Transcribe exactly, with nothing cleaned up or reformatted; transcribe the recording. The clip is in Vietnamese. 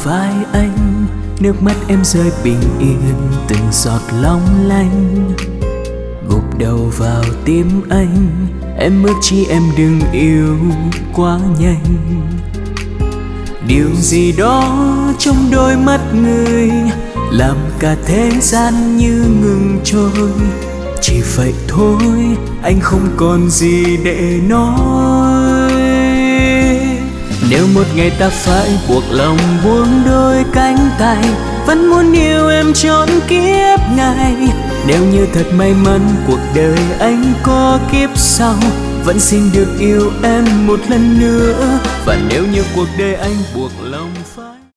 vai anh, nước mắt em rơi bình yên từng giọt long lanh. Gục đầu vào tim anh, em ước chi em đừng yêu quá nhanh. Điều gì đó trong đôi mắt người làm cả thế gian như ngừng trôi. Chỉ vậy thôi, anh không còn gì để nói. Nếu một ngày ta phải buộc lòng buông đôi cánh tay, vẫn muốn yêu em trọn kiếp này. Nếu như thật may mắn cuộc đời anh có kiếp sau, vẫn xin được yêu em một lần nữa. Và nếu như cuộc đời anh buộc